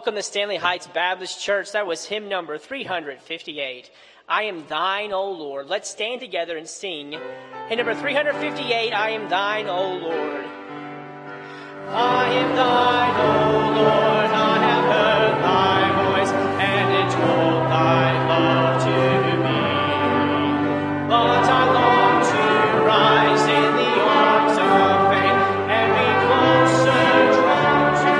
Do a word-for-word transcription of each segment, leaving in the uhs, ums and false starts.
welcome to Stanley Heights Baptist Church. That was hymn number three hundred fifty-eight. I am thine, O Lord. Let's stand together and sing. Hymn number three hundred fifty-eight, I am thine, O Lord. I am thine, O Lord. I have heard thy voice, and it told thy love to me. But I long to rise in the arms of faith and be closer drawn to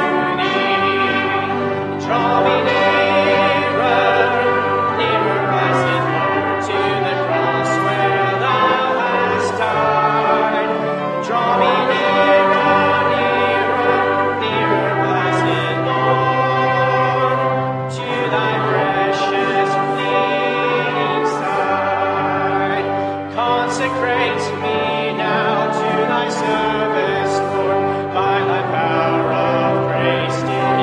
thee. Draw me nearer, nearer, blessed Lord, to the cross where thou hast died. Draw me nearer, nearer, nearer, blessed Lord, to thy precious bleeding side. Consecrate me now to thy service, Lord, by thy power of grace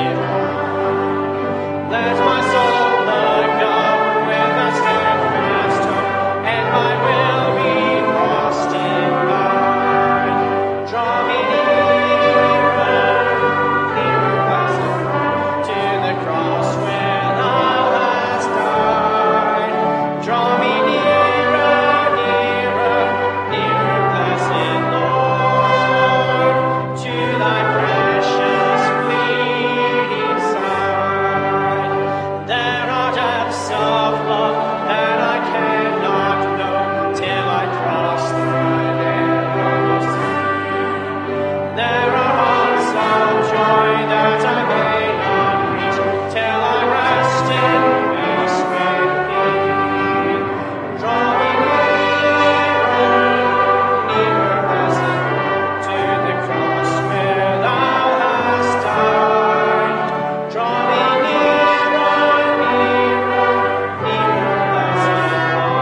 divine. Let my soul look up with a steadfast hope, and my will be lost in thine. Draw me nearer, nearer, blessed Lord, to the cross where thou hast died. Draw me nearer, nearer, nearer, blessed Lord, to thy precious bleeding side. There are depths of love that I cannot know till I cross the narrow sea. There are hearts of joy that I may not reach till I rest in peace with thee. Draw me nearer, nearer, blessed Lord, to the cross where thou hast died. Draw me nearer, nearer, nearer, blessed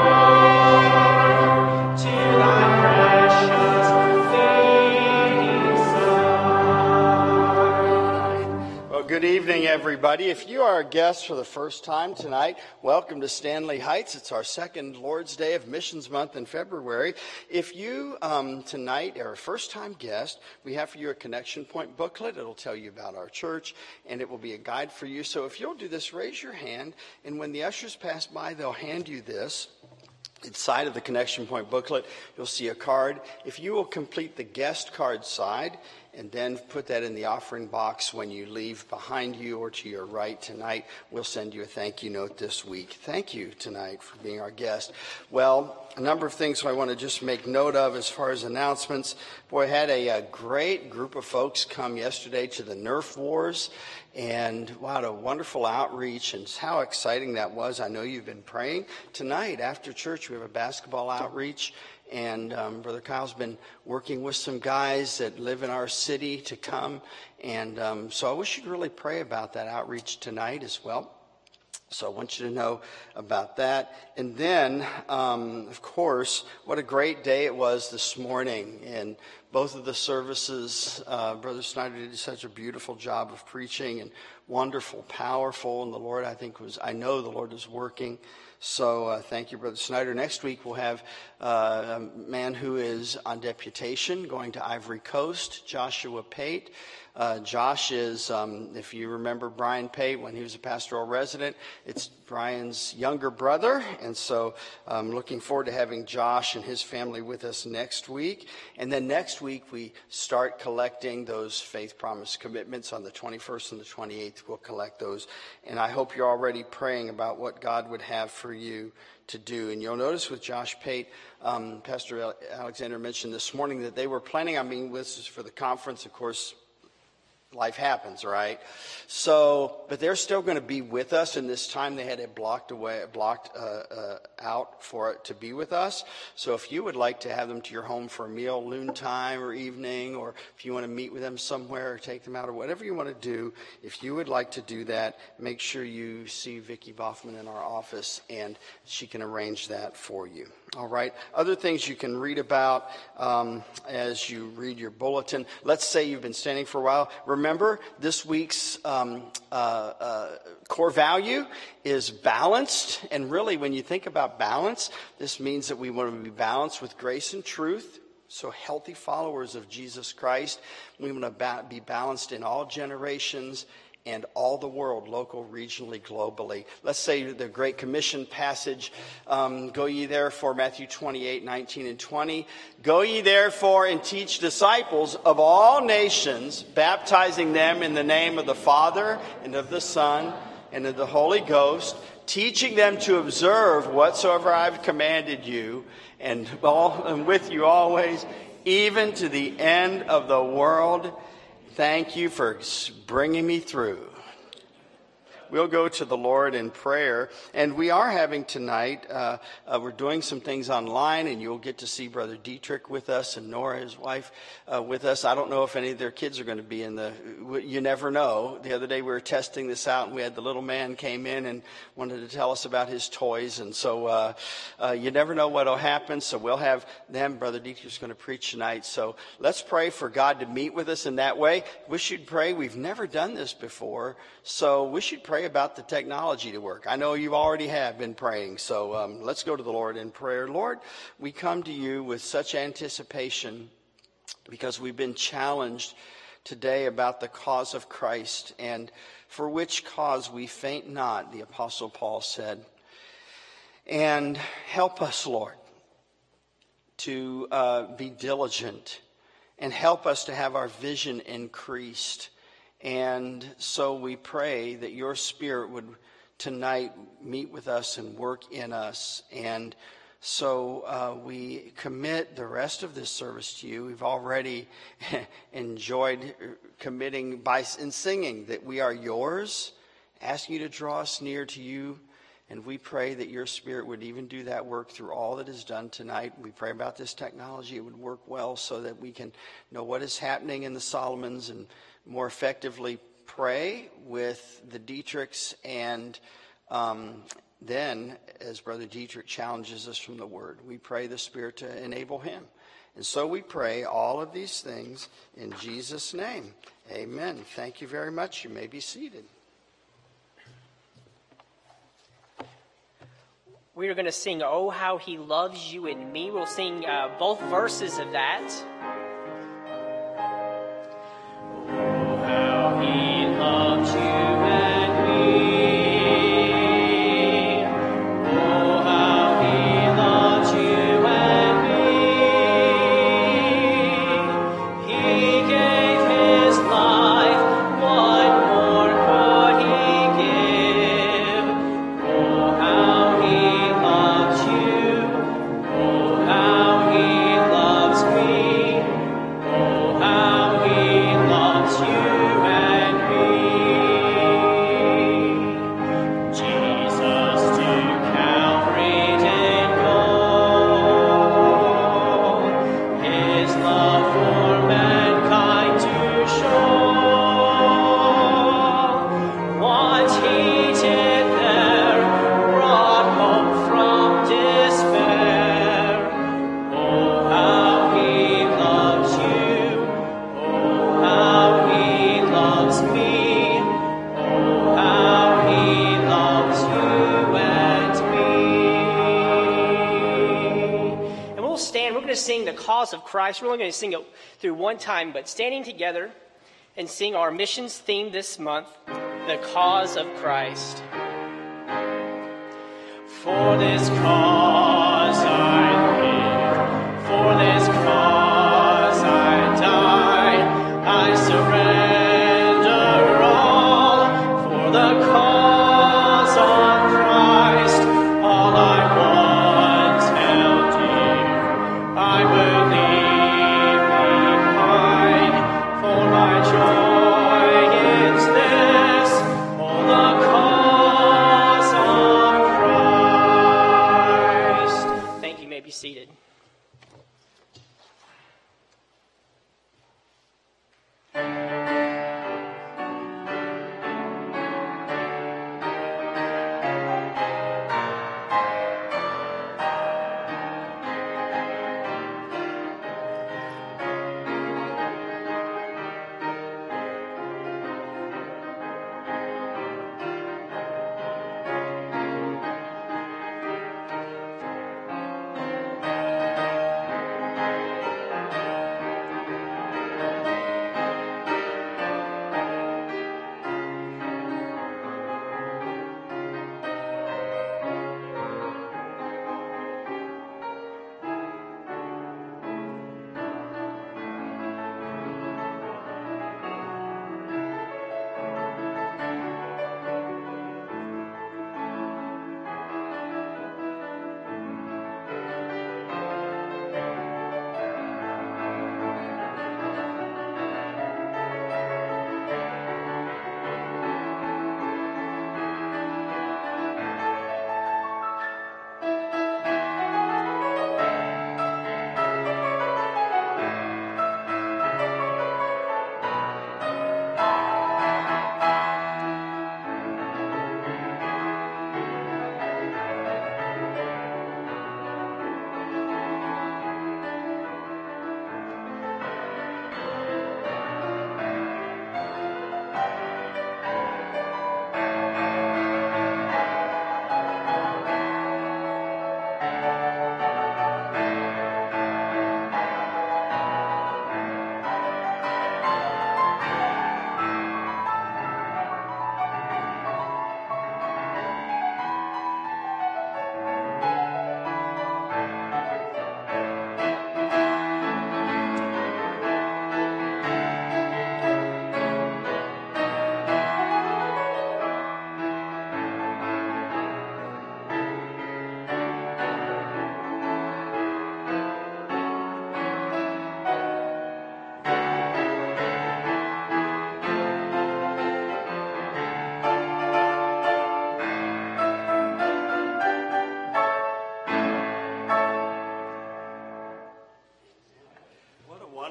Lord, to thy precious bleeding side. Well, good evening, everybody. If you are a guest for the first time tonight, welcome to Stanley Heights. It's our second Lord's Day of Missions Month in February. If you um, tonight are a first-time guest, we have for you a Connection Point booklet. It'll tell you about our church, and it will be a guide for you. So if you'll do this, raise your hand, and when the ushers pass by, they'll hand you this. Inside of the Connection Point booklet, you'll see a card. If you will complete the guest card side and then put that in the offering box when you leave behind you or to your right tonight, we'll send you a thank you note this week. Thank you tonight for being our guest. Well, a number of things I want to just make note of as far as announcements. Boy, I had a, a great group of folks come yesterday to the Nerf Wars. And what a wonderful outreach, and how exciting that was. I know you've been praying. Tonight, after church, we have a basketball outreach, and um, Brother Kyle's been working with some guys that live in our city to come. And um, so I wish you'd really pray about that outreach tonight as well. So I want you to know about that. And then, um, of course, what a great day it was this morning. And both of the services, uh, Brother Snyder did such a beautiful job of preaching, and wonderful, powerful. And the Lord, I think, was, I know the Lord is working. So uh, thank you, Brother Snyder. Next week we'll have uh, a man who is on deputation going to Ivory Coast, Joshua Pate. Uh, Josh is, um, if you remember Brian Pate when he was a pastoral resident, it's Brian's younger brother. And so I'm looking forward to having Josh and his family with us next week. And then next week we start collecting those faith promise commitments on the twenty-first and the twenty-eighth. We'll collect those. And I hope you're already praying about what God would have for you to do. And you'll notice with Josh Pate, um, Pastor Alexander mentioned this morning that they were planning on being with us for the conference. Of course, life happens, right? So, but they're still going to be with us, and this time they had it blocked away, blocked uh, uh, out for it to be with us. So if you would like to have them to your home for a meal, noontime or evening, or if you want to meet with them somewhere or take them out or whatever you want to do, if you would like to do that, make sure you see Vicki Boffman in our office, and she can arrange that for you. All right. Other things you can read about um, as you read your bulletin. Let's say you've been standing for a while. Remember, this week's um, uh, uh, core value is balanced. And really, when you think about balance, this means that we want to be balanced with grace and truth. So healthy followers of Jesus Christ. We want to ba- be balanced in all generations and all the world, local, regionally, globally. Let's say the Great Commission passage, um, go ye therefore, Matthew twenty-eight, nineteen and twenty. Go ye therefore and teach disciples of all nations, baptizing them in the name of the Father and of the Son and of the Holy Ghost, teaching them to observe whatsoever I've commanded you, and, all, and with you always, even to the end of the world. Thank you for bringing me through. We'll go to the Lord in prayer. And we are having tonight, uh, uh, we're doing some things online, and you'll get to see Brother Dietrich with us and Nora, his wife, uh, with us. I don't know if any of their kids are going to be in the, you never know. The other day we were testing this out, and we had the little man came in and wanted to tell us about his toys. And so uh, uh, you never know what will happen. So we'll have them. Brother Dietrich's going to preach tonight. So let's pray for God to meet with us in that way. We should pray. We've never done this before, so we should pray about the technology to work. I know you already have been praying, so um, let's go to the Lord in prayer. Lord, we come to you with such anticipation because we've been challenged today about the cause of Christ, and for which cause we faint not, the Apostle Paul said. And help us, Lord, to uh, be diligent, and help us to have our vision increased. And so we pray that your Spirit would tonight meet with us and work in us. And so uh, we commit the rest of this service to you. We've already enjoyed committing by in singing that we are yours, asking you to draw us near to you. And we pray that your Spirit would even do that work through all that is done tonight. We pray about this technology. It would work well so that we can know what is happening in the Solomons and more effectively pray with the Dietrichs, and um, then, as Brother Dietrich challenges us from the Word, we pray the Spirit to enable him. And so we pray all of these things in Jesus' name. Amen. Thank you very much. You may be seated. We are going to sing, "Oh, How He Loves You and Me." We'll sing uh, both verses of that. Of Christ. We're only going to sing it through one time, but standing together and sing our missions theme this month, The Cause of Christ. For this cause I live, for this cause I die, I surrender all, for the cause of Christ, all I once held dear, I will seated.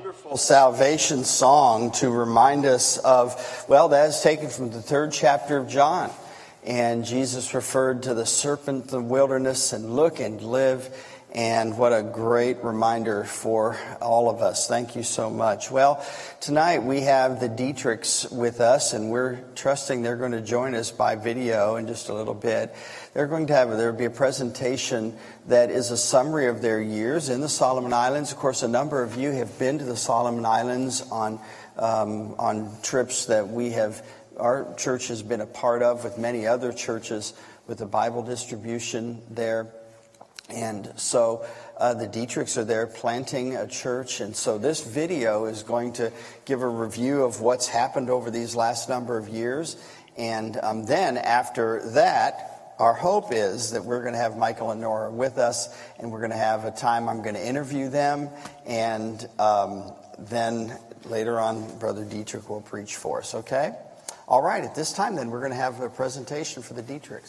Wonderful salvation song to remind us of, well, that is taken from the third chapter of John. And Jesus referred to the serpent in the wilderness and look and live. And what a great reminder for all of us. Thank you so much. Well, tonight we have the Dietrichs with us, and we're trusting they're going to join us by video in just a little bit. They're going to have, there will be a presentation that is a summary of their years in the Solomon Islands. Of course, a number of you have been to the Solomon Islands on um, on trips that we have, our church has been a part of with many other churches with the Bible distribution there. And so uh, the Dietrichs are there planting a church. And so this video is going to give a review of what's happened over these last number of years. And um, then after that, our hope is that we're going to have Michael and Nora with us, and we're going to have a time I'm going to interview them. And um, then later on, Brother Dietrich will preach for us, okay? All right, at this time then, we're going to have a presentation for the Dietrichs.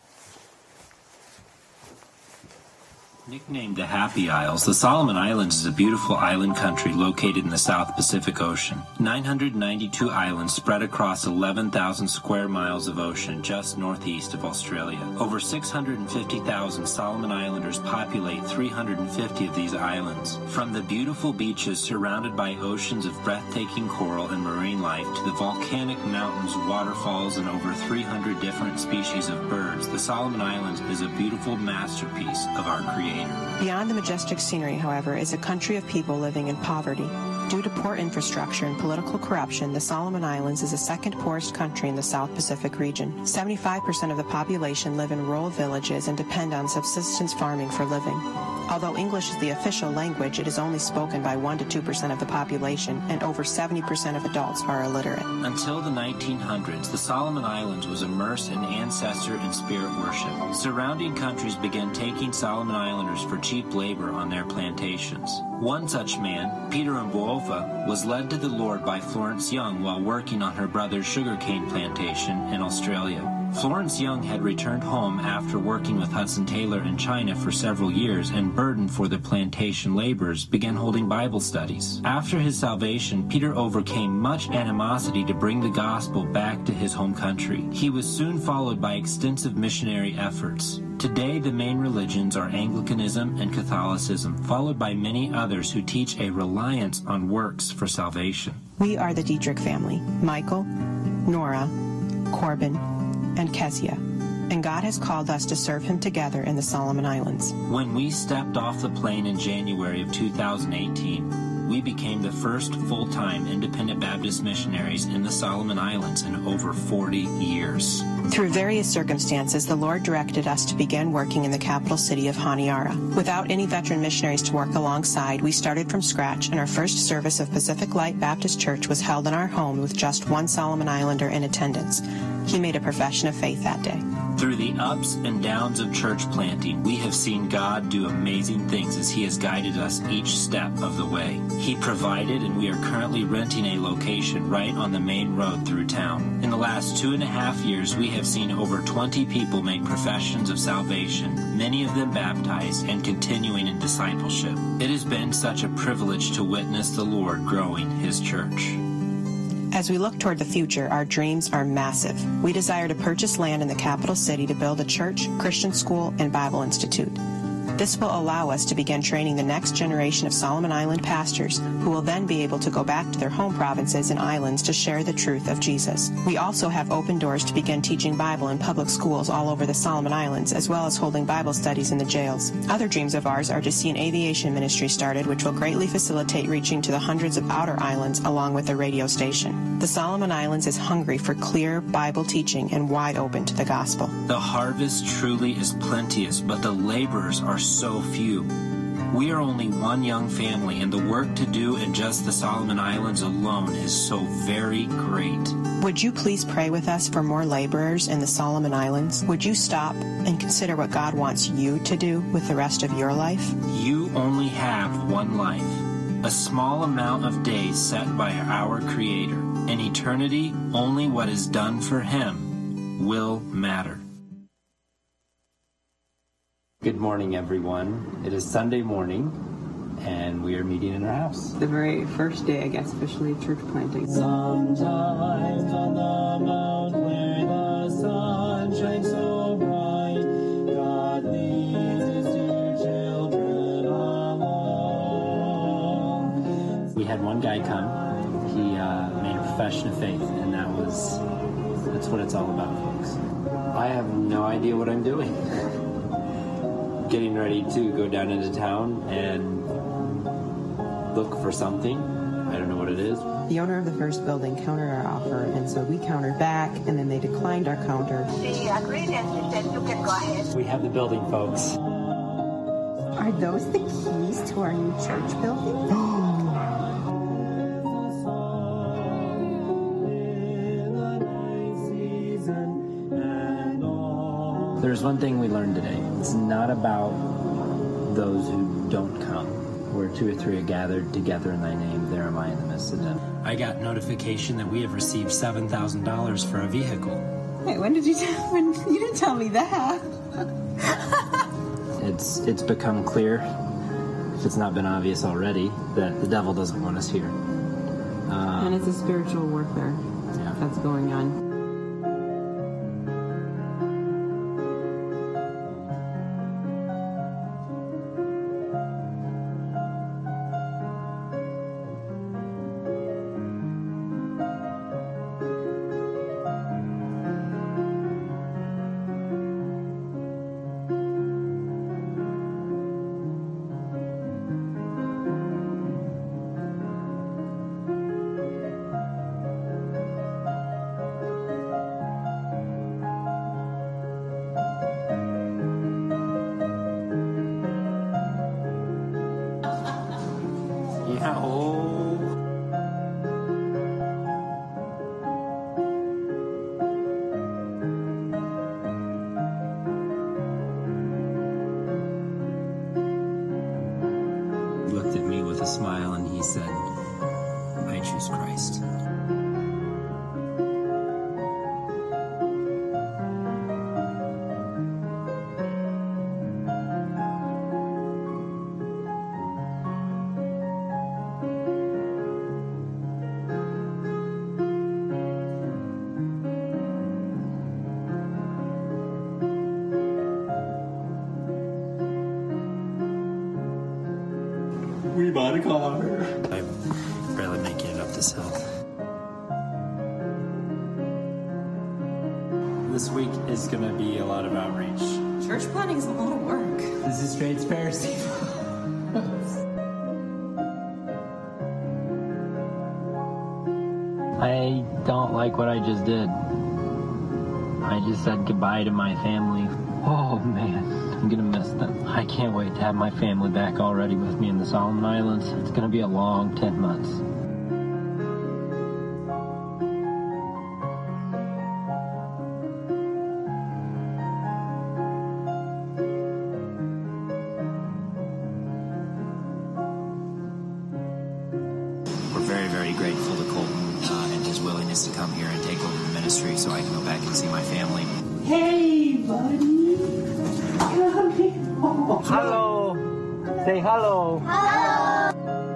Nicknamed the Happy Isles, the Solomon Islands is a beautiful island country located in the South Pacific Ocean. nine hundred ninety-two islands spread across eleven thousand square miles of ocean just northeast of Australia. Over six hundred fifty thousand Solomon Islanders populate three hundred fifty of these islands. From the beautiful beaches surrounded by oceans of breathtaking coral and marine life to the volcanic mountains, waterfalls, and over three hundred different species of birds, the Solomon Islands is a beautiful masterpiece of our creation. Beyond the majestic scenery, however, is a country of people living in poverty. Due to poor infrastructure and political corruption, the Solomon Islands is the second poorest country in the South Pacific region. seventy-five percent of the population live in rural villages and depend on subsistence farming for living. Although English is the official language, it is only spoken by one to two percent of the population, and over seventy percent of adults are illiterate. Until the nineteen hundreds, the Solomon Islands was immersed in ancestor and spirit worship. Surrounding countries began taking Solomon Islanders for cheap labor on their plantations. One such man, Peter Mboova, was led to the Lord by Florence Young while working on her brother's sugarcane plantation in Australia. Florence Young had returned home after working with Hudson Taylor in China for several years, and burdened for the plantation laborers, began holding Bible studies. After his salvation, Peter overcame much animosity to bring the gospel back to his home country. He was soon followed by extensive missionary efforts. Today, the main religions are Anglicanism and Catholicism, followed by many others who teach a reliance on works for salvation. We are the Dietrich family: Michael, Nora, Corbin, and Kezia, and God has called us to serve Him together in the Solomon Islands. When we stepped off the plane in January of two thousand eighteen, we became the first full-time independent Baptist missionaries in the Solomon Islands in over forty years. Through various circumstances, the Lord directed us to begin working in the capital city of Honiara. Without any veteran missionaries to work alongside, we started from scratch, and our first service of Pacific Light Baptist Church was held in our home with just one Solomon Islander in attendance. He made a profession of faith that day. Through the ups and downs of church planting, we have seen God do amazing things as He has guided us each step of the way. He provided, and we are currently renting a location right on the main road through town. In the last two and a half years, we have seen over twenty people make professions of salvation, many of them baptized and continuing in discipleship. It has been such a privilege to witness the Lord growing His church. As we look toward the future, our dreams are massive. We desire to purchase land in the capital city to build a church, Christian school, and Bible institute. This will allow us to begin training the next generation of Solomon Island pastors, who will then be able to go back to their home provinces and islands to share the truth of Jesus. We also have open doors to begin teaching Bible in public schools all over the Solomon Islands, as well as holding Bible studies in the jails. Other dreams of ours are to see an aviation ministry started, which will greatly facilitate reaching to the hundreds of outer islands along with a radio station. The Solomon Islands is hungry for clear Bible teaching and wide open to the gospel. The harvest truly is plenteous, but the laborers are so few. We are only one young family, and the work to do in just the Solomon Islands alone is so very great. Would you please pray with us for more laborers in the Solomon Islands? Would you stop and consider what God wants you to do with the rest of your life? You only have one life, a small amount of days set by our Creator. In eternity, only what is done for Him will matter. Good morning, everyone. It is Sunday morning, and we are meeting in our house. The very first day, I guess, officially of church planting. Sometimes on the mount where the sun shines so bright, God leads his dear children along. We had one guy come. He uh, made a profession of faith, and that was, that's what it's all about, folks. I have no idea what I'm doing. Getting ready to go down into town and look for something. I don't know what it is. The owner of the first building countered our offer, and so we countered back, and then they declined our counter. They agreed and they said, you can go ahead. We have the building, folks. Are those the keys to our new church building? There's one thing we learned today. It's not about those who don't come. Where two or three are gathered together in thy name, there am I in the midst of them. I got notification that we have received seven thousand dollars for a vehicle. Wait, when did you tell when you didn't tell me that? It's it's become clear, if it's not been obvious already, that the devil doesn't want us here. Uh, And it's a spiritual warfare yeah. that's going on. Looked at me with a smile and he said, I choose Christ. We bought a car. I'm barely making it up this hill. This week is going to be a lot of outreach. Church planting is a lot of work. This is transparency. I don't like what I just did. I just said goodbye to my family. Oh man, I'm gonna miss them. I can't wait to have my family back already with me in the Solomon Islands. It's gonna be a long ten months. We're very, very grateful to Colton uh, and his willingness to come here and take over the ministry so I can go back and see my family. Hey, buddy. Come here. Hello. Say hello. Hello.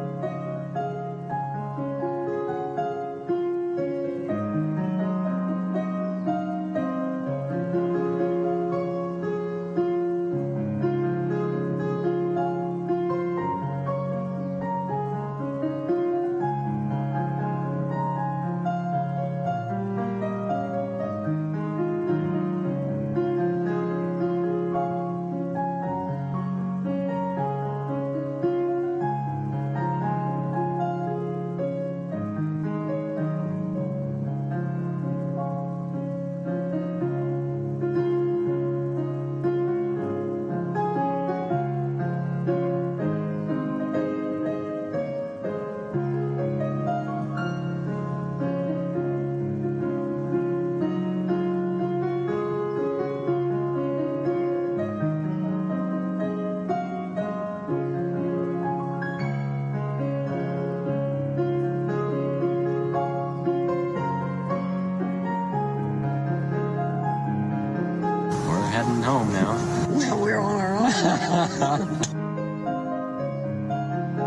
Heading home now. Well, we're on our own.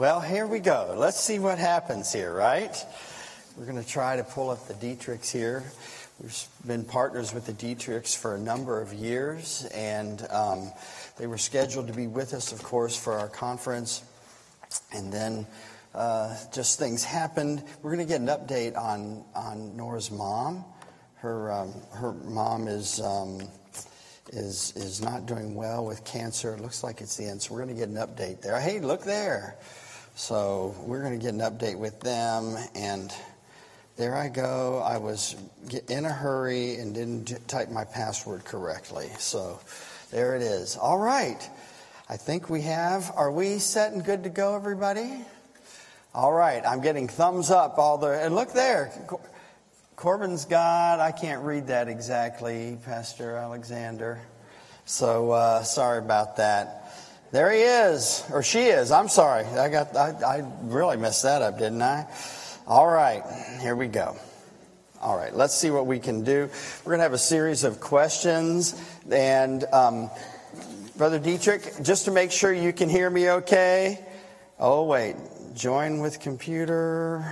Well, here we go. Let's see what happens here, right? We're going to try to pull up the Dietrichs here. We've been partners with the Dietrichs for a number of years, and um, they were scheduled to be with us, of course, for our conference. And then uh, just things happened. We're going to get an update on, on Nora's mom. Her um, her mom is um, is is not doing well with cancer. It looks like it's the end. So we're going to get an update there. Hey, look there. So we're going to get an update with them. And there I go. I was in a hurry and didn't type my password correctly. So there it is. All right. I think we have. Are we set and good to go, everybody? All right. I'm getting thumbs up. All the and look there. Corbin's got, I can't read that exactly, Pastor Alexander. So uh, sorry about that. There he is, or she is. I'm sorry. I got. I, I really messed that up, didn't I? All right, here we go. All right, let's see what we can do. We're going to have a series of questions. And um, Brother Dietrich, just to make sure you can hear me okay. Oh, wait. Join with computer.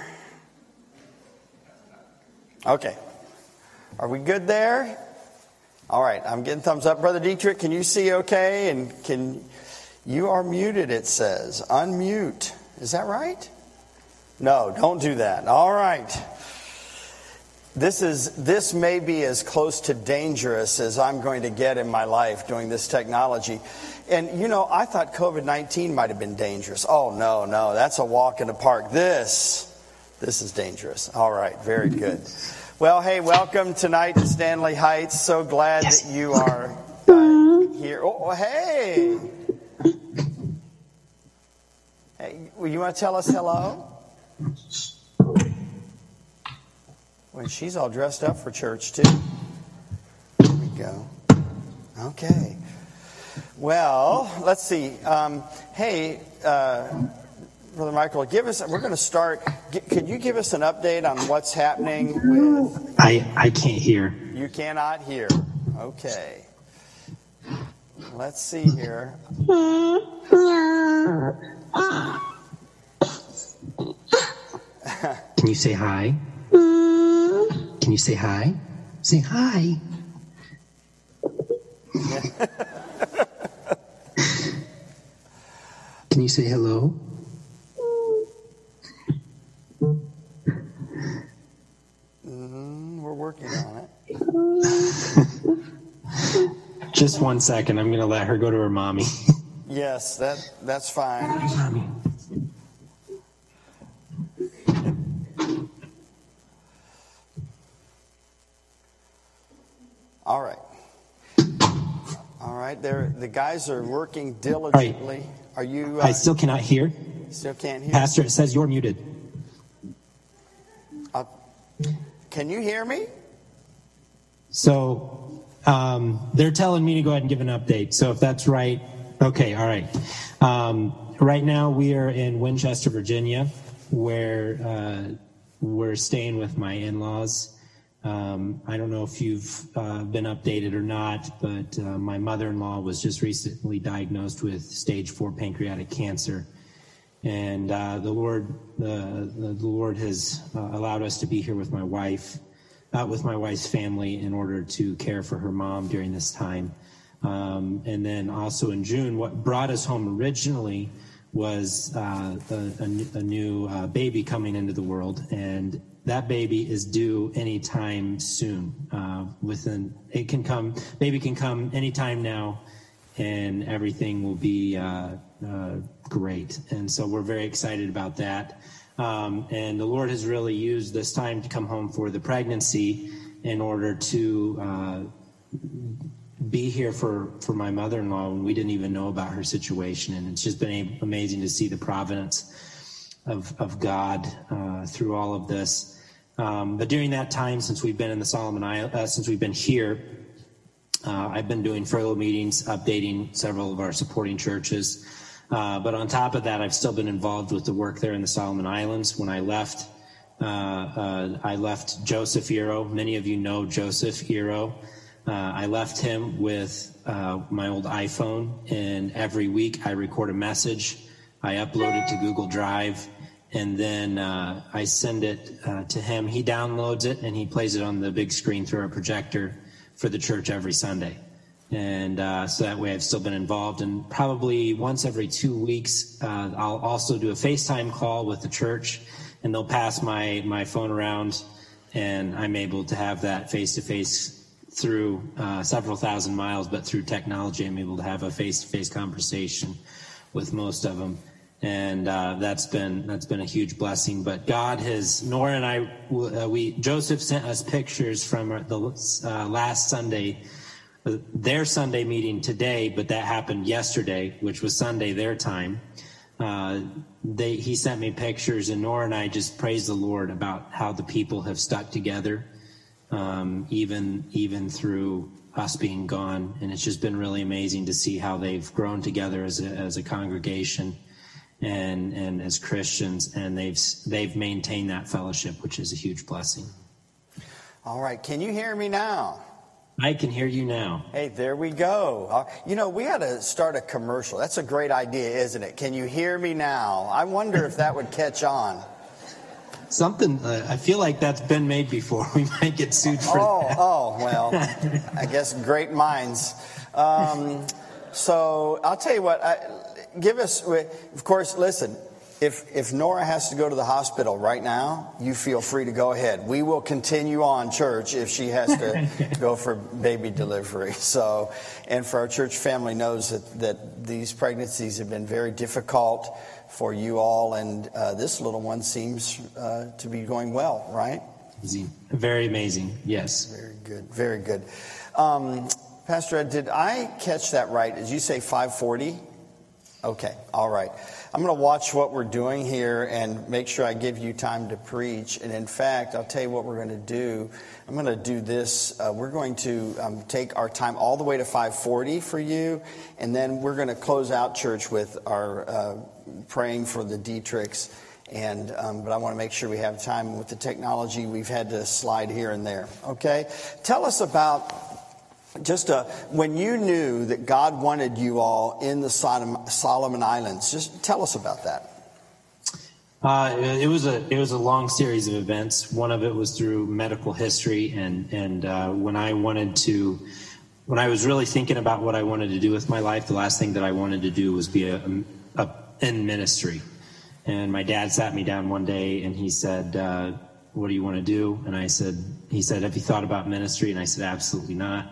Okay. Are we good there? All right. I'm getting thumbs up. Brother Dietrich, can you see okay? And can you are muted, it says. Unmute. Is that right? No, don't do that. All right. This is this may be as close to dangerous as I'm going to get in my life doing this technology. And, you know, I thought covid nineteen might have been dangerous. Oh, no, no. That's a walk in the park. This... This is dangerous. All right. Very good. Well, hey, welcome tonight to Stanley Heights. So glad yes. that you are uh, here. Oh, hey. Hey, well, you want to tell us hello? Well, she's all dressed up for church, too. There we go. Okay. Well, let's see. Um, hey, uh, Brother Michael, give us. We're going to start. Could you give us an update on what's happening with? I I can't hear. You cannot hear. Okay. Let's see here. Can you say hi? Can you say hi? Say hi. Can you say hello? Mm, we're working on it. Just one second. I'm going to let her go to her mommy. Yes, that that's fine. Mommy. All right. All right. They're, the guys are working diligently. Right. Are you? Uh, I still cannot hear. Still can't hear. Pastor, it says you're muted. Uh, can you hear me? So um, they're telling me to go ahead and give an update. So if that's right, okay, all right. Um, right now we are in Winchester, Virginia, where uh, we're staying with my in-laws. Um, I don't know if you've uh, been updated or not, but uh, my mother-in-law was just recently diagnosed with stage four pancreatic cancer. And uh, the Lord, uh, the Lord has uh, allowed us to be here with my wife, uh, with my wife's family, in order to care for her mom during this time. Um, and then also in June, what brought us home originally was uh, a, a, a new uh, baby coming into the world, and that baby is due anytime soon. Uh, within it can come, baby can come anytime now, and everything will be uh, uh, great. And so we're very excited about that. Um, and the Lord has really used this time to come home for the pregnancy in order to uh, be here for, for my mother-in-law when we didn't even know about her situation. And it's just been amazing to see the providence of, of God uh, through all of this. Um, but during that time, since we've been in the Solomon Islands, uh, since we've been here, uh, I've been doing furlough meetings, updating several of our supporting churches. Uh, but on top of that, I've still been involved with the work there in the Solomon Islands. When I left, uh, uh, I left Joseph Eero. Many of you know Joseph Eero. Uh, I left him with uh, my old iPhone, and every week I record a message I upload it to Google Drive, and then uh, I send it uh, to him. He downloads it, and he plays it on the big screen through our projector for the church every Sunday. And uh, so that way I've still been involved. And probably once every two weeks, uh, I'll also do a FaceTime call with the church, and they'll pass my, my phone around, and I'm able to have that face-to-face through uh, several thousand miles, but through technology, I'm able to have a face-to-face conversation with most of them. And uh, that's been that's been a huge blessing. But God has, Nora and I, uh, we Joseph sent us pictures from the uh, last Sunday, their Sunday meeting today, but that happened yesterday, which was Sunday their time. Uh, they, he sent me pictures, and Nora and I just praise the Lord about how the people have stuck together, um, even even through us being gone. And it's just been really amazing to see how they've grown together as a, as a congregation and and as Christians, and they've they've maintained that fellowship, which is a huge blessing. All right, can you hear me now? I can hear you now. Hey, there we go. Uh, you know, we ought to start a commercial. That's a great idea, isn't it? Can you hear me now? I wonder if that would catch on. Something, uh, I feel like that's been made before. We might get sued for oh, that. Oh, well, I guess great minds. Um, so I'll tell you what, I, give us, of course, listen. If if Nora has to go to the hospital right now, you feel free to go ahead. We will continue on, church, if she has to go for baby delivery. So, and for our church family knows that, that these pregnancies have been very difficult for you all, and uh, this little one seems uh, to be going well, right? Very amazing, yes. Very good, very good. Um, Pastor Ed, did I catch that right? Did you say five forty? Okay, all right. I'm going to watch what we're doing here and make sure I give you time to preach. And in fact, I'll tell you what we're going to do. I'm going to do this. Uh, we're going to um, take our time all the way to five forty for you. And then we're going to close out church with our uh, praying for the Dietrichs. And um, but I want to make sure we have time. With the technology, we've had to slide here and there. Okay? Tell us about... Just uh, when you knew that God wanted you all in the Sodom, Solomon Islands, just tell us about that. Uh, it was a it was a long series of events. One of it was through medical history, and and uh, when I wanted to, when I was really thinking about what I wanted to do with my life, the last thing that I wanted to do was be a, a, a in ministry. And my dad sat me down one day, and he said, uh, "What do you want to do?" And I said, "He said, have you thought about ministry?" And I said, "Absolutely not."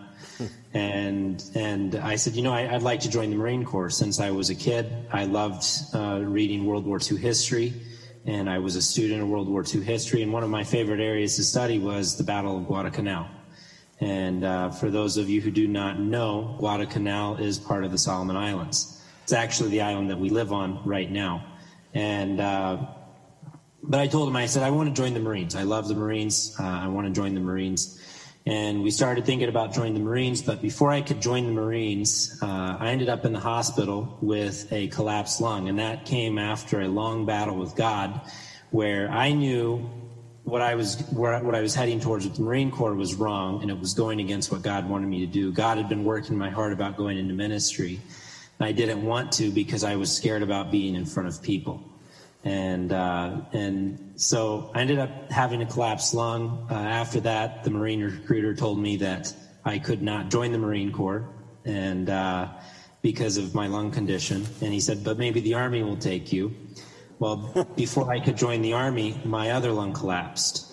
And and I said, you know, I, I'd like to join the Marine Corps. Since I was a kid, I loved uh, reading World War Two history, and I was a student of World War Two history. And one of my favorite areas to study was the Battle of Guadalcanal. And uh, for those of you who do not know, Guadalcanal is part of the Solomon Islands. It's actually the island that we live on right now. And uh, but I told him, I said, I want to join the Marines. I love the Marines. Uh, I want to join the Marines. And we started thinking about joining the Marines, but before I could join the Marines, uh, I ended up in the hospital with a collapsed lung, and that came after a long battle with God, where I knew what I was where, what I was heading towards with the Marine Corps was wrong, and it was going against what God wanted me to do. God had been working my heart about going into ministry, and I didn't want to because I was scared about being in front of people. And uh, and so I ended up having a collapsed lung. Uh, after that, the Marine recruiter told me that I could not join the Marine Corps, and uh, because of my lung condition. And he said, but maybe the Army will take you. Well, before I could join the Army, my other lung collapsed.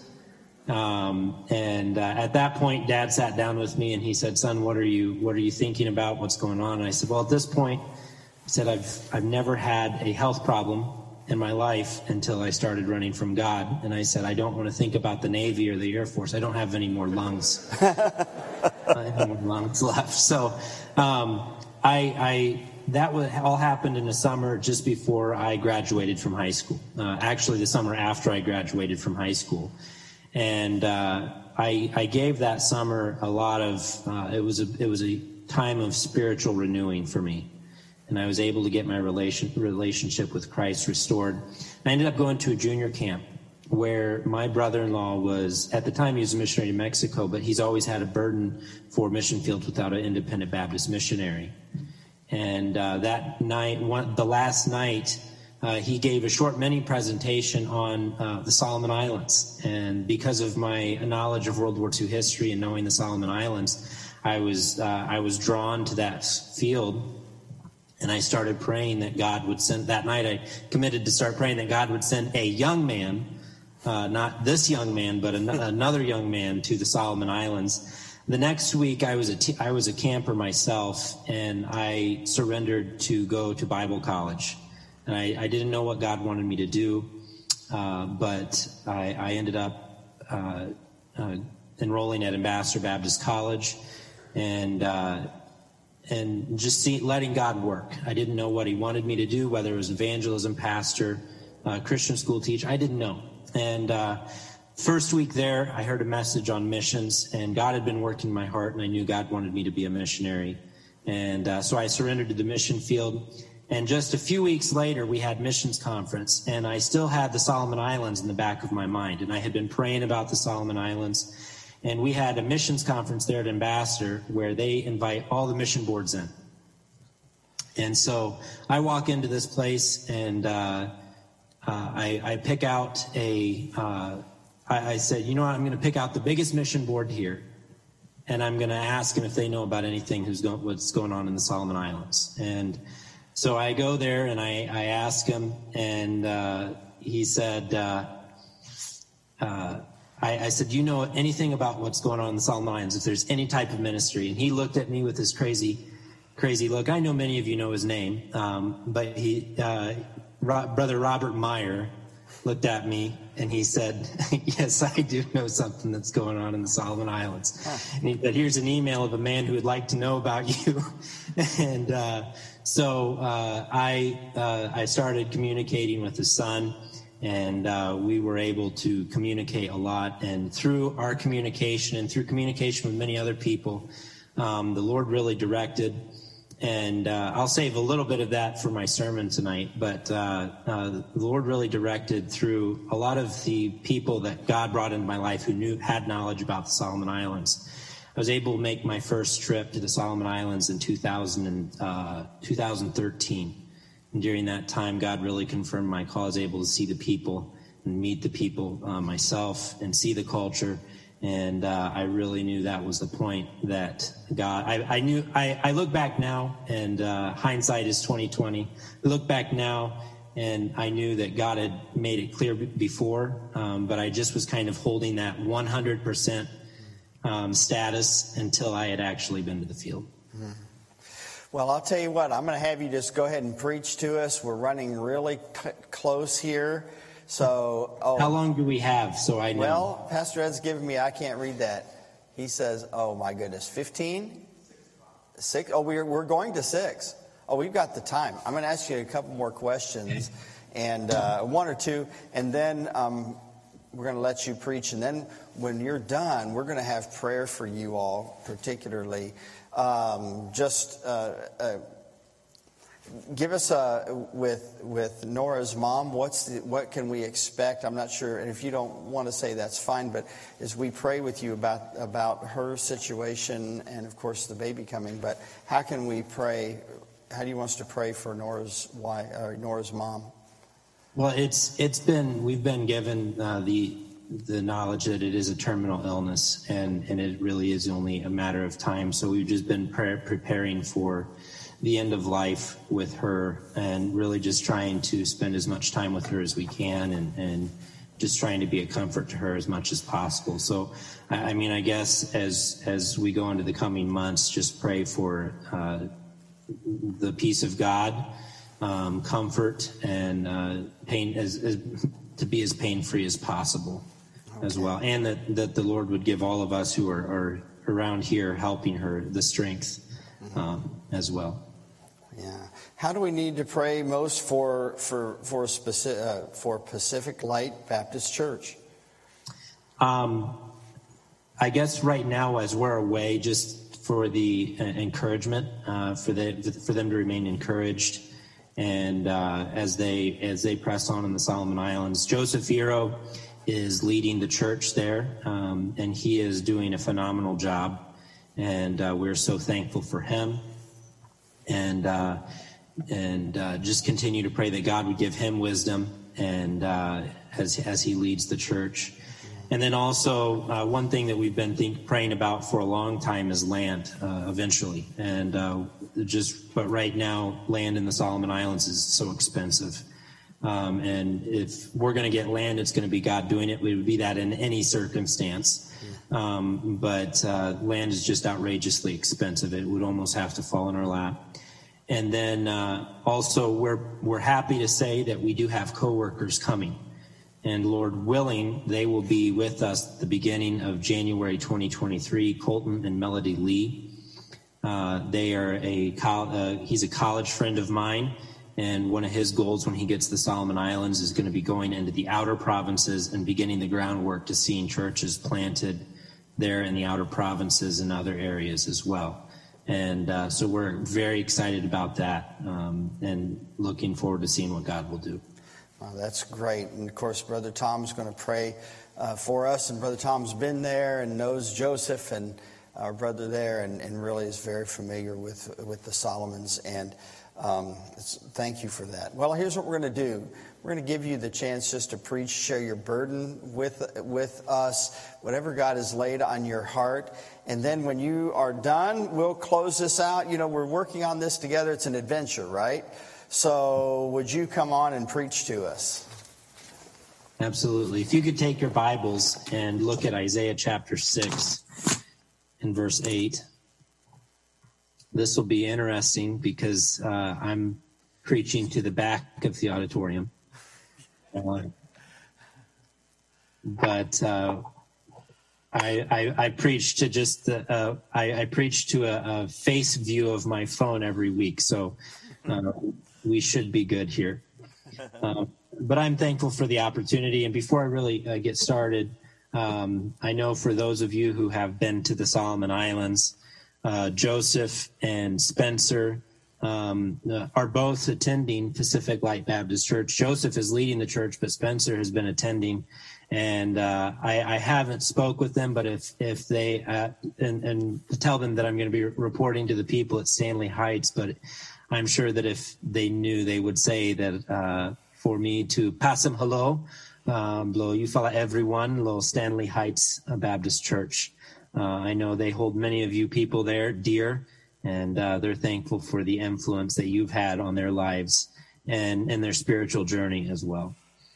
Um, and uh, at that point, Dad sat down with me and he said, son, what are you what are you thinking about? What's going on? And I said, well, at this point, I said, I've I've never had a health problem in my life until I started running from God. And I said, I don't want to think about the Navy or the Air Force. I don't have any more lungs. I have more lungs left. So um, I, I that all happened in the summer just before I graduated from high school. Uh, actually, the summer after I graduated from high school. And uh, I, I gave that summer a lot of, uh, it was a, it was a time of spiritual renewing for me. And I was able to get my relation, relationship with Christ restored. I ended up going to a junior camp where my brother-in-law was, at the time he was a missionary to Mexico, but he's always had a burden for mission fields without an independent Baptist missionary. And uh, that night, one, the last night uh, he gave a short mini presentation on uh, the Solomon Islands. And because of my knowledge of World War Two history and knowing the Solomon Islands, I was uh, I was drawn to that field. And I started praying that God would send, that night I committed to start praying that God would send a young man, uh, not this young man, but an, another young man to the Solomon Islands. The next week I was a t- I was a camper myself, and I surrendered to go to Bible college. And I, I didn't know what God wanted me to do, uh, but I, I ended up uh, uh, enrolling at Ambassador Baptist College, and uh, and just see, letting God work. I didn't know what he wanted me to do, whether it was evangelism, pastor, uh, Christian school teacher. I didn't know. And uh, first week there, I heard a message on missions, and God had been working in my heart, and I knew God wanted me to be a missionary. And uh, so I surrendered to the mission field. And just a few weeks later, we had missions conference, and I still had the Solomon Islands in the back of my mind. And I had been praying about the Solomon Islands. And we had a missions conference there at Ambassador where they invite all the mission boards in. And so I walk into this place, and uh, uh, I, I pick out a, uh, I, I said, you know what, I'm going to pick out the biggest mission board here, and I'm going to ask them if they know about anything who's going, what's going on in the Solomon Islands. And so I go there, and I, I ask him, and uh, he said, uh, uh, I, I said, do you know anything about what's going on in the Solomon Islands, if there's any type of ministry? And he looked at me with this crazy, crazy look. I know many of you know his name, um, but he, uh, Ro- Brother Robert Meyer looked at me, and he said, yes, I do know something that's going on in the Solomon Islands. Huh. And he said, here's an email of a man who would like to know about you. and uh, so uh, I, uh, I started communicating with his son. And uh, we were able to communicate a lot. And through our communication and through communication with many other people, um, the Lord really directed. And uh, I'll save a little bit of that for my sermon tonight. But uh, uh, the Lord really directed through a lot of the people that God brought into my life who knew had knowledge about the Solomon Islands. I was able to make my first trip to the Solomon Islands in two thousand, uh, two thousand thirteen. And during that time, God really confirmed my call. I was able to see the people and meet the people uh, myself and see the culture. And uh, I really knew that was the point that God, I, I knew, I, I look back now, and uh, hindsight is twenty twenty. I look back now, and I knew that God had made it clear b- before, um, but I just was kind of holding that one hundred percent um, status until I had actually been to the field. Mm-hmm. Well, I'll tell you what, I'm going to have you just go ahead and preach to us. We're running really c- close here. So, oh, how long do we have, so I know? Well, Pastor Ed's giving me, I can't read that. He says, oh my goodness, fifteen? Six? Oh, we're, we're going to six. Oh, we've got the time. I'm going to ask you a couple more questions, and uh, one or two, and then um, we're going to let you preach. And then when you're done, we're going to have prayer for you all, particularly. Um, just uh, uh, give us a, with with Nora's mom, what's the, what can we expect? I'm not sure, and if you don't want to say, that's fine. But as we pray with you about about her situation, and of course the baby coming, but how can we pray? How do you want us to pray for Nora's wife, or Nora's mom? Well, it's it's been we've been given uh, the. the knowledge that it is a terminal illness, and, and it really is only a matter of time. So we've just been pre- preparing for the end of life with her, and really just trying to spend as much time with her as we can, and, and just trying to be a comfort to her as much as possible. So, I, I mean, I guess as as we go into the coming months, just pray for uh, the peace of God, um, comfort, and uh, pain as, as to be as pain-free as possible. Okay. As well, and that, that the Lord would give all of us who are, are around here helping her the strength um, as well. Yeah. How do we need to pray most for for for specific uh, for Pacific Light Baptist Church? Um, I guess right now, as we're away, just for the uh, encouragement, uh, for the for them to remain encouraged, and uh, as they as they press on in the Solomon Islands, Joseph Iro is leading the church there, um, and he is doing a phenomenal job, and uh, we're so thankful for him. And uh, and uh, just continue to pray that God would give him wisdom and uh, as as he leads the church. And then also uh, one thing that we've been think, praying about for a long time is land uh, eventually. And uh, just but right now, land in the Solomon Islands is so expensive. Um, and if we're going to get land, it's going to be God doing it. It would be that in any circumstance. Um, but uh, land is just outrageously expensive. It would almost have to fall in our lap. And then uh, also we're we're happy to say that we do have coworkers coming. And Lord willing, they will be with us at the beginning of January twenty twenty-three, Colton and Melody Lee. Uh, they are a uh, he's a college friend of mine, and one of his goals when he gets to the Solomon Islands is going to be going into the outer provinces and beginning the groundwork to seeing churches planted there in the outer provinces and other areas as well. And uh, so we're very excited about that um, and looking forward to seeing what God will do. Wow, that's great. And, of course, Brother Tom's going to pray uh, for us. And Brother Tom's been there and knows Joseph and our brother there and, and really is very familiar with, with the Solomons. And um, it's, thank you for that. Well, here's what we're going to do. We're going to give you the chance just to preach, share your burden with, with us, whatever God has laid on your heart. And then when you are done, we'll close this out. You know, we're working on this together. It's an adventure, right? So would you come on and preach to us? Absolutely. If you could take your Bibles and look at Isaiah chapter six and verse eight. This will be interesting because uh, I'm preaching to the back of the auditorium. Uh, but uh, I, I, I preach to just the, uh, I, I preach to a, a face view of my phone every week. So uh, we should be good here. Uh, but I'm thankful for the opportunity. And before I really uh, get started, um, I know for those of you who have been to the Solomon Islands, uh, Joseph and Spencer um, uh, are both attending Pacific Light Baptist Church. Joseph is leading the church, but Spencer has been attending. And uh, I, I haven't spoke with them, but if if they uh, and, and to tell them that I'm going to be reporting to the people at Stanley Heights, but I'm sure that if they knew, they would say that uh, for me to pass them hello, um, lo you follow everyone, lo Stanley Heights Baptist Church. Uh, I know they hold many of you people there dear, and uh, they're thankful for the influence that you've had on their lives and, and their spiritual journey as well.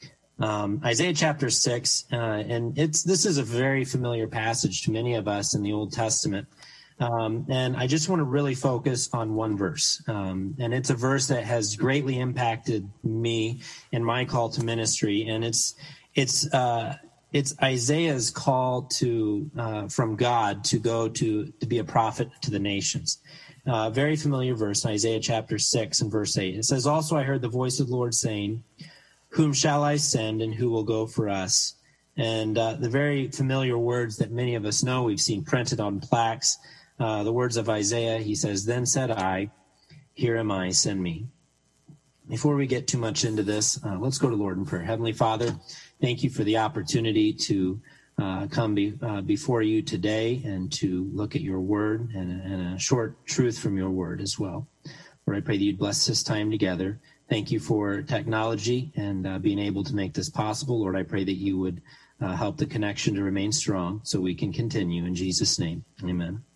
Um, Isaiah chapter six, uh, and it's this is a very familiar passage to many of us in the Old Testament. Um, and I just want to really focus on one verse. Um, and it's a verse that has greatly impacted me in my call to ministry. And it's it's uh, it's Isaiah's call to uh, from God to go to to be a prophet to the nations. Uh, very familiar verse, Isaiah chapter six and verse eight. It says, "Also I heard the voice of the Lord saying, 'Whom shall I send, and who will go for us?'" And uh, the very familiar words that many of us know, we've seen printed on plaques. Uh, the words of Isaiah, he says, "Then said I, here am I, send me." Before we get too much into this, uh, let's go to Lord in prayer. Heavenly Father, thank you for the opportunity to uh, come be, uh, before you today and to look at your word and, and a short truth from your word as well. Lord, I pray that you'd bless this time together. Thank you for technology and uh, being able to make this possible. Lord, I pray that you would uh, help the connection to remain strong so we can continue. In Jesus' name, amen.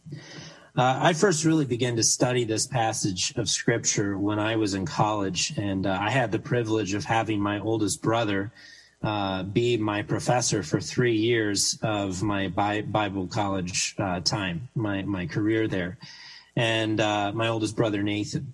Uh, I first really began to study this passage of Scripture when I was in college, and uh, I had the privilege of having my oldest brother uh, be my professor for three years of my Bi- Bible college uh, time, my, my career there, and uh, my oldest brother, Nathan.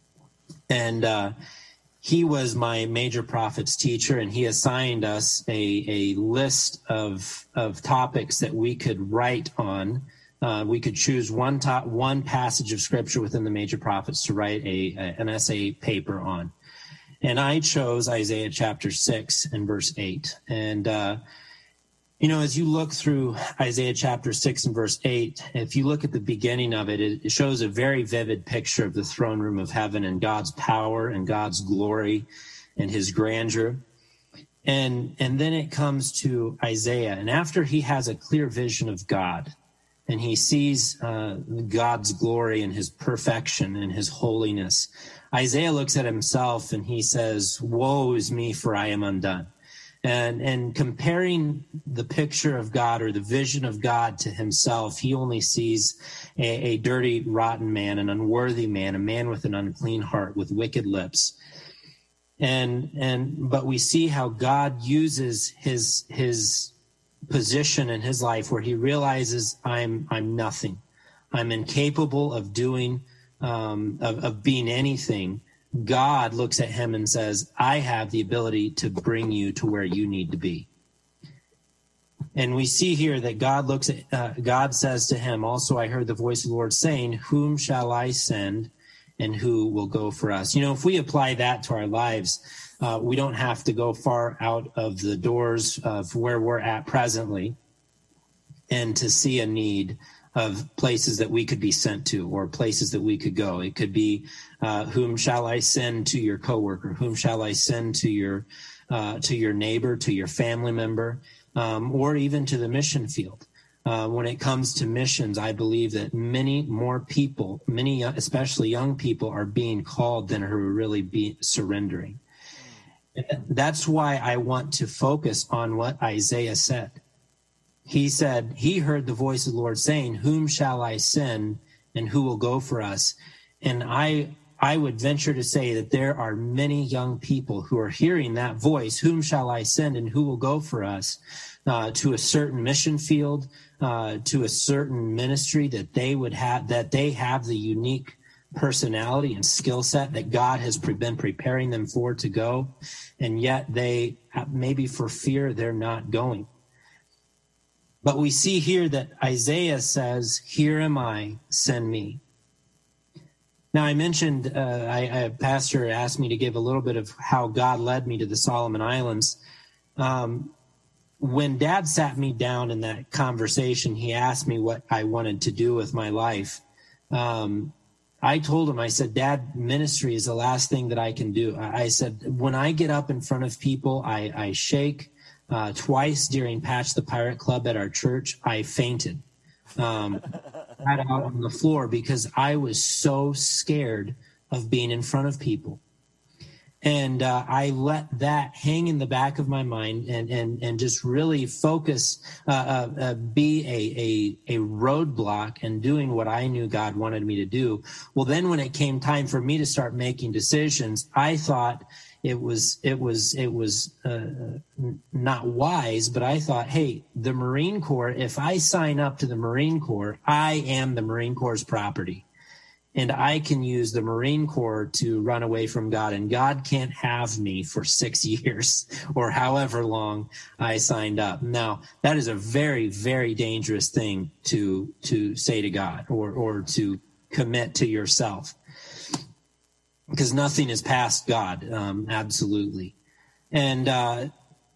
And uh, he was my major prophets teacher, and he assigned us a, a list of, of topics that we could write on. Uh, we could choose one top, one passage of Scripture within the major prophets to write a, a an essay paper on. And I chose Isaiah chapter six and verse eight. And, uh, you know, as you look through Isaiah chapter six and verse eight, if you look at the beginning of it, it shows a very vivid picture of the throne room of heaven and God's power and God's glory and his grandeur. And, and then it comes to Isaiah. And after he has a clear vision of God, and he sees uh, God's glory and his perfection and his holiness, Isaiah looks at himself and he says, "Woe is me, for I am undone." And and comparing the picture of God or the vision of God to himself, he only sees a, a dirty, rotten man, an unworthy man, a man with an unclean heart, with wicked lips. And and but we see how God uses his his position in his life where he realizes I'm I'm nothing, I'm incapable of doing um, of, of being anything. God looks at him and says, I have the ability to bring you to where you need to be. And we see here that God looks at, uh, God says to him, also, I heard the voice of the Lord saying, whom shall I send and who will go for us? You know, if we apply that to our lives, uh, we don't have to go far out of the doors of where we're at presently and to see a need of places that we could be sent to or places that we could go. It could be, uh, whom shall I send to your coworker? Whom shall I send to your, uh, to your neighbor, to your family member, um, or even to the mission field? Uh, when it comes to missions, I believe that many more people, many, especially young people, are being called than are really be surrendering. That's why I want to focus on what Isaiah said. He said, he heard the voice of the Lord saying, whom shall I send and who will go for us? And I I would venture to say that there are many young people who are hearing that voice, whom shall I send and who will go for us, uh, to a certain mission field, uh, to a certain ministry that they would have, that they have the unique personality and skill set that God has pre- been preparing them for to go. And yet they, maybe for fear, they're not going. But we see here that Isaiah says, here am I, send me. Now, I mentioned, uh, I, a pastor asked me to give a little bit of how God led me to the Solomon Islands. Um, when Dad sat me down in that conversation, he asked me what I wanted to do with my life. Um, I told him, I said, Dad, ministry is the last thing that I can do. I, I said, when I get up in front of people, I, I shake. Uh, twice during Patch the Pirate Club at our church, I fainted um, right out on the floor because I was so scared of being in front of people. And uh, I let that hang in the back of my mind and and, and just really focus, uh, uh, uh, be a, a, a roadblock in doing what I knew God wanted me to do. Well, then when it came time for me to start making decisions, I thought, It was, it was, it was uh, not wise, but I thought, hey, the Marine Corps, if I sign up to the Marine Corps, I am the Marine Corps' property. And I can use the Marine Corps to run away from God. And God can't have me for six years or however long I signed up. Now, that is a very, very dangerous thing to, to say to God or, or to commit to yourself. Because nothing is past God, um, absolutely. And uh,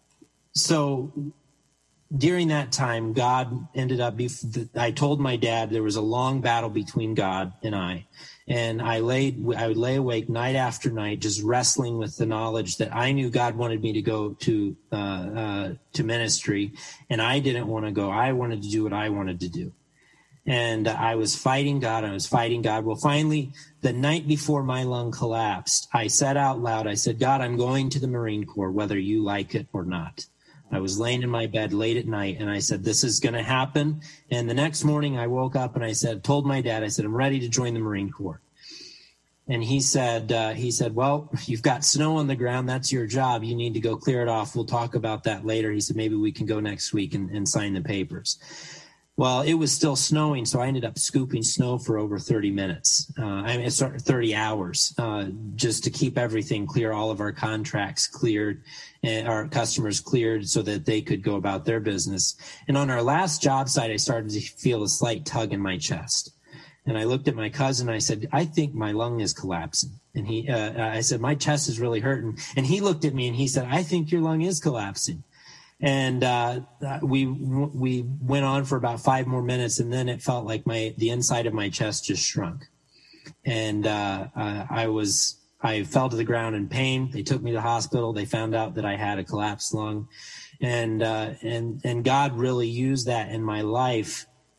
so during that time, God ended up, bef- I told my dad there was a long battle between God and I. And I laid, I would lay awake night after night, just wrestling with the knowledge that I knew God wanted me to go to, uh, uh, to ministry. And I didn't want to go. I wanted to do what I wanted to do. And I was fighting God. I was fighting God. Well, finally, the night before my lung collapsed, I said out loud, I said, God, I'm going to the Marine Corps, whether you like it or not. I was laying in my bed late at night, and I said, this is going to happen. And the next morning, I woke up and I said, told my dad, I said, I'm ready to join the Marine Corps. And he said, uh, he said, well, you've got snow on the ground. That's your job. You need to go clear it off. We'll talk about that later. He said, maybe we can go next week and, and sign the papers. Well, it was still snowing, so I ended up scooping snow for over thirty minutes. Uh, I mean, sorry, thirty hours, uh, just to keep everything clear, all of our contracts cleared, and our customers cleared so that they could go about their business. And on our last job site, I started to feel a slight tug in my chest. And I looked at my cousin, and I said, I think my lung is collapsing. And he, uh, I said, my chest is really hurting. And he looked at me, and he said, I think your lung is collapsing. And uh, we we went on for about five more minutes, and then it felt like my the inside of my chest just shrunk, and uh, uh, I was I fell to the ground in pain. They took me to the hospital. They found out that I had a collapsed lung, and uh, and and God really used that in my life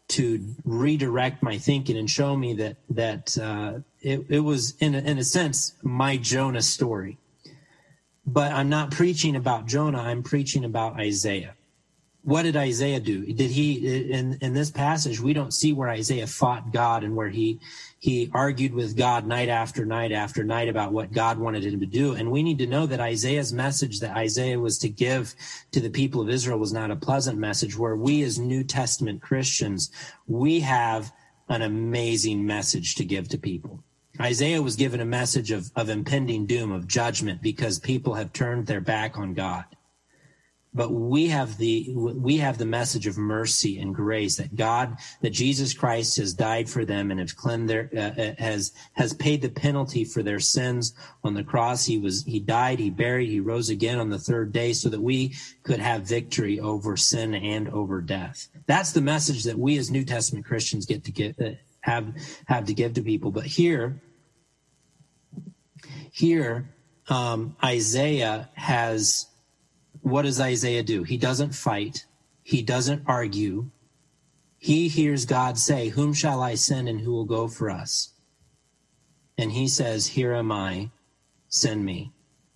to redirect my thinking and show me that that uh, it, it was, in a, in a sense, my Jonah story. But I'm not preaching about Jonah. I'm preaching about Isaiah. What did Isaiah do? Did he, in, in this passage, we don't see where Isaiah fought God and where he he argued with God night after night after night about what God wanted him to do. And we need to know that Isaiah's message that Isaiah was to give to the people of Israel was not a pleasant message, where we as New Testament Christians, we have an amazing message to give to people. Isaiah was given a message of, of impending doom, of judgment, because people have turned their back on God. But we have the we have the message of mercy and grace, that God, that Jesus Christ has died for them and has cleansed their uh, has has paid the penalty for their sins on the cross. He was he died, he buried, he rose again on the third day, so that we could have victory over sin and over death. That's the message that we as New Testament Christians get to get uh, have have to give to people. But here, here, um, Isaiah has. What does Isaiah do? He doesn't fight. He doesn't argue. He hears God say, "Whom shall I send and who will go for us?" And he says, "Here am I, send me."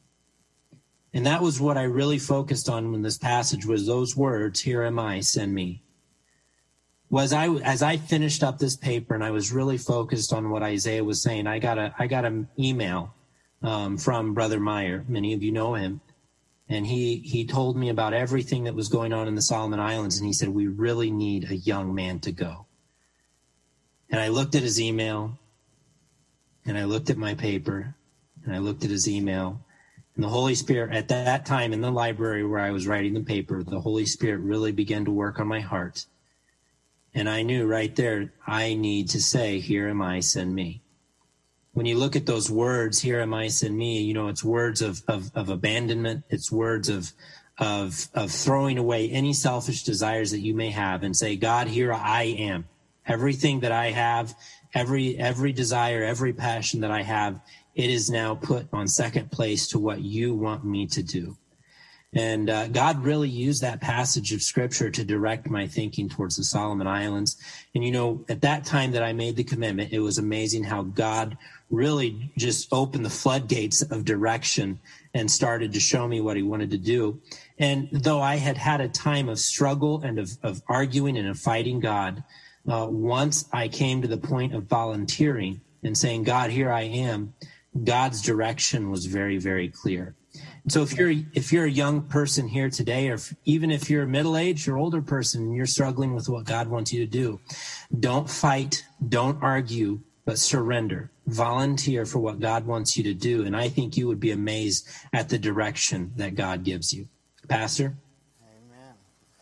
And that was what I really focused on when this passage was those words, "Here am I, send me." Was I, as I finished up this paper and I was really focused on what Isaiah was saying, I got a, I got an email um, from Brother Meyer. Many of you know him. And he, he told me about everything that was going on in the Solomon Islands. And he said, "We really need a young man to go." And I looked at his email, and I looked at my paper, and I looked at his email. And the Holy Spirit, at that time in the library where I was writing the paper, the Holy Spirit really began to work on my heart. And I knew right there, I need to say, "Here am I, send me." When you look at those words, "Here am I, send me," you know, it's words of, of, of abandonment. It's words of, of, of throwing away any selfish desires that you may have and say, "God, here I am. Everything that I have, every, every desire, every passion that I have, it is now put on second place to what you want me to do." And uh, God really used that passage of Scripture to direct my thinking towards the Solomon Islands. And, you know, at that time that I made the commitment, it was amazing how God really just opened the floodgates of direction and started to show me what he wanted to do. And though I had had a time of struggle and of, of arguing and of fighting God, uh, once I came to the point of volunteering and saying, "God, here I am," God's direction was very, very clear. So if you're if you're a young person here today, or if, even if you're a middle-aged or older person and you're struggling with what God wants you to do, don't fight, don't argue, but surrender. Volunteer for what God wants you to do, and I think you would be amazed at the direction that God gives you. Pastor? Amen.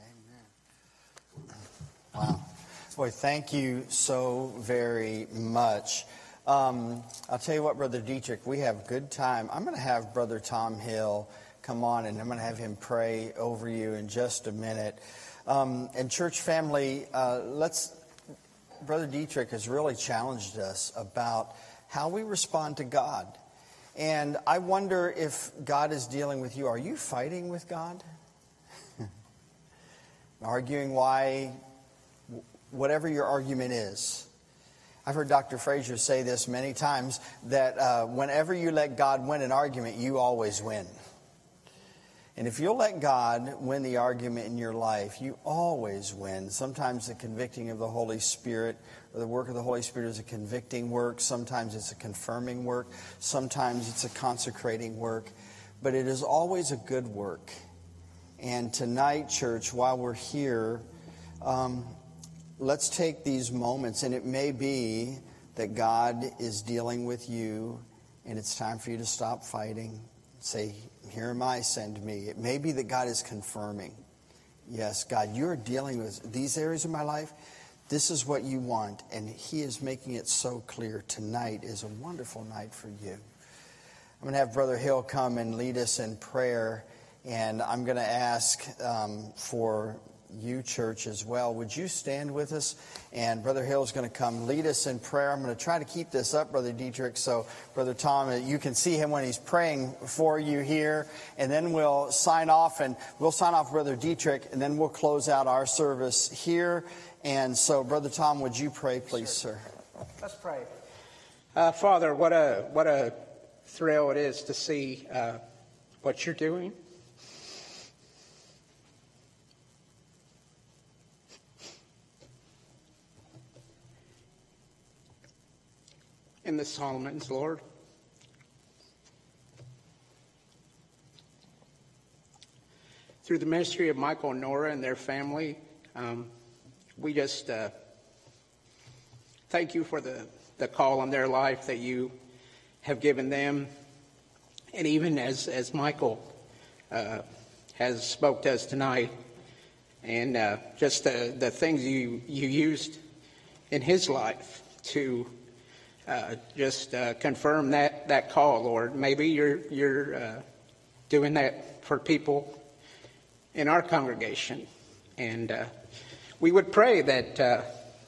Amen. Wow. Boy, thank you so very much. Um, I'll tell you what, Brother Dietrich, we have good time. I'm going to have Brother Tom Hill come on, and I'm going to have him pray over you in just a minute. Um, and church family, uh, let's, Brother Dietrich has really challenged us about how we respond to God. And I wonder if God is dealing with you. Are you fighting with God? Arguing why, whatever your argument is. I've heard Doctor Frazier say this many times, that uh, whenever you let God win an argument, you always win. And if you'll let God win the argument in your life, you always win. Sometimes the convicting of the Holy Spirit, or the work of the Holy Spirit, is a convicting work. Sometimes it's a confirming work. Sometimes it's a consecrating work. But it is always a good work. And tonight, church, while we're here, um, let's take these moments, and it may be that God is dealing with you, and it's time for you to stop fighting. Say, "Here am I, send me." It may be that God is confirming, yes, God, you're dealing with these areas of my life. This is what you want, and he is making it so clear. Tonight is a wonderful night for you. I'm going to have Brother Hill come and lead us in prayer, and I'm going to ask um, for U Church as well. Would you stand with us? And Brother Hill is going to come lead us in prayer. I'm going to try to keep this up, Brother Dietrich, so Brother Tom, you can see him when he's praying for you here. And then we'll sign off, and we'll sign off Brother Dietrich, and then we'll close out our service here. And so, Brother Tom, would you pray, please, sir? Let's pray. Uh, Father, what a what a thrill it is to see uh, what you're doing. In the Solomons, Lord. Through the ministry of Michael and Nora and their family, um, we just uh, thank you for the, the call on their life that you have given them. And even as, as Michael uh, has spoke to us tonight, and uh, just the, the things you, you used in his life to Uh, just uh, confirm that, that call, Lord. Maybe you're you're uh, doing that for people in our congregation, and uh, we would pray that uh,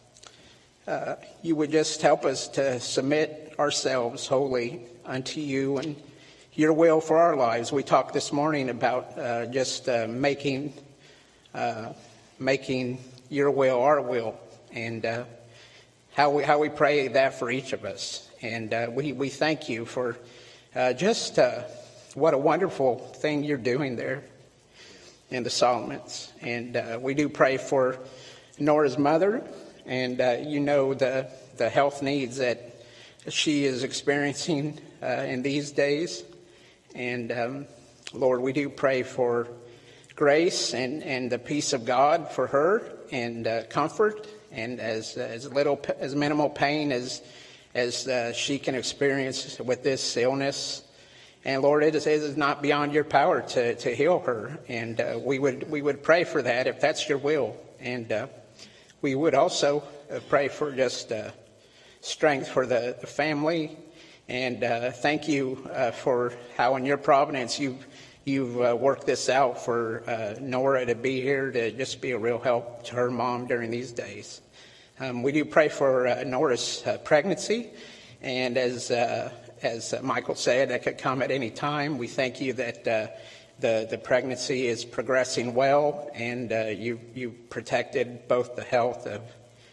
uh, you would just help us to submit ourselves wholly unto you and your will for our lives. We talked this morning about uh, just uh, making uh, making your will our will, and Uh, How we how we pray that for each of us, and uh, we we thank you for uh, just uh, what a wonderful thing you're doing there in the Solomons, and uh, we do pray for Nora's mother, and uh, you know the the health needs that she is experiencing uh, in these days, and um, Lord, we do pray for grace and and the peace of God for her, and uh, comfort. And as as little as minimal pain as as uh, she can experience with this illness, and Lord, it is, it is not beyond your power to, to heal her. And uh, we would we would pray for that if that's your will. And uh, we would also uh, pray for just uh, strength for the, the family. And uh, thank you uh, for how in your providence you've you've uh, worked this out for uh, Nora to be here to just be a real help to her mom during these days. Um, we do pray for uh, Nora's uh, pregnancy, and as uh, as Michael said, that could come at any time. We thank you that uh, the the pregnancy is progressing well, and uh, you you protected both the health of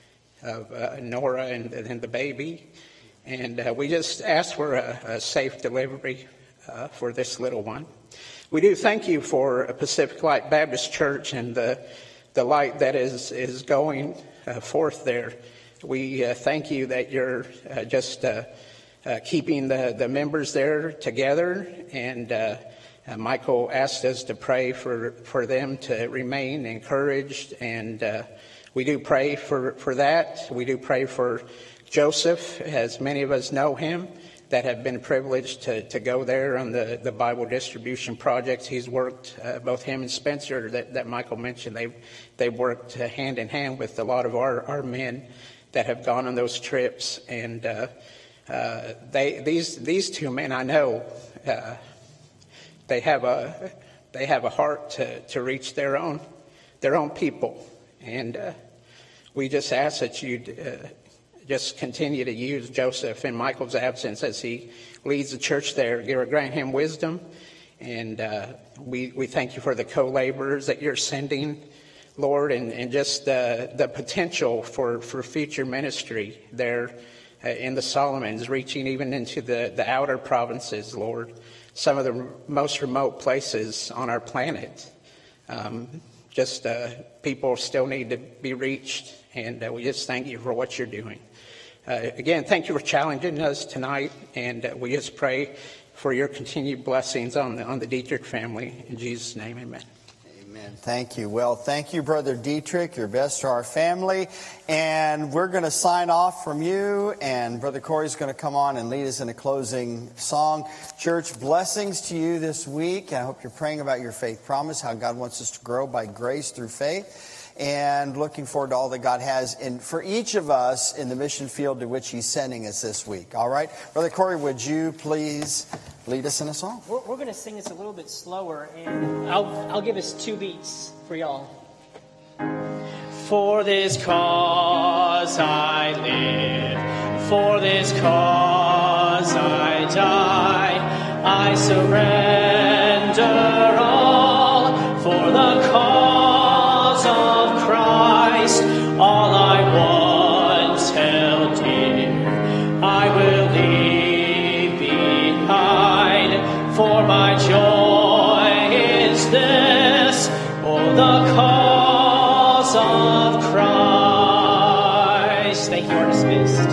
of uh, Nora and, and the baby, and uh, we just ask for a, a safe delivery uh, for this little one. We do thank you for Pacific Light Baptist Church and the the light that is is going uh, forth there. We uh, thank you that you're uh, just uh, uh, keeping the, the members there together. And uh, uh, Michael asked us to pray for, for them to remain encouraged. And uh, we do pray for, for that. We do pray for Joseph, as many of us know him, that have been privileged to, to go there on the, the Bible distribution projects. He's worked, uh, both him and Spencer, that, that Michael mentioned, they've, they've worked uh, hand in hand with a lot of our, our men that have gone on those trips. And uh, uh, they these these two men, I know, uh, they have a they have a heart to, to reach their own their own people. And uh, we just ask that you uh, just continue to use Joseph in Michael's absence as he leads the church there. Grant him wisdom. And uh, we, we thank you for the co-laborers that you're sending, Lord, and, and just uh, the potential for, for future ministry there uh, in the Solomons, reaching even into the, the outer provinces, Lord, some of the most remote places on our planet. Um, just uh, people still need to be reached, and uh, we just thank you for what you're doing. Uh, again, thank you for challenging us tonight, and uh, we just pray for your continued blessings on the, on the Dietrich family. In Jesus' name, amen. Amen. Thank you. Well, thank you, Brother Dietrich. Your best to our family. And we're going to sign off from you, and Brother Corey's going to come on and lead us in a closing song. Church, blessings to you this week. I hope you're praying about your faith promise, how God wants us to grow by grace through faith. And looking forward to all that God has in for each of us in the mission field to which He's sending us this week. All right? Brother Corey, would you please lead us in a song? We're, we're going to sing this a little bit slower, and I'll, I'll give us two beats for y'all. For this cause I live, for this cause I die. I surrender all for the cause of Christ. All I once held dear, I will leave behind. For my joy is this, for the cause of Christ. Thank you. Are dismissed.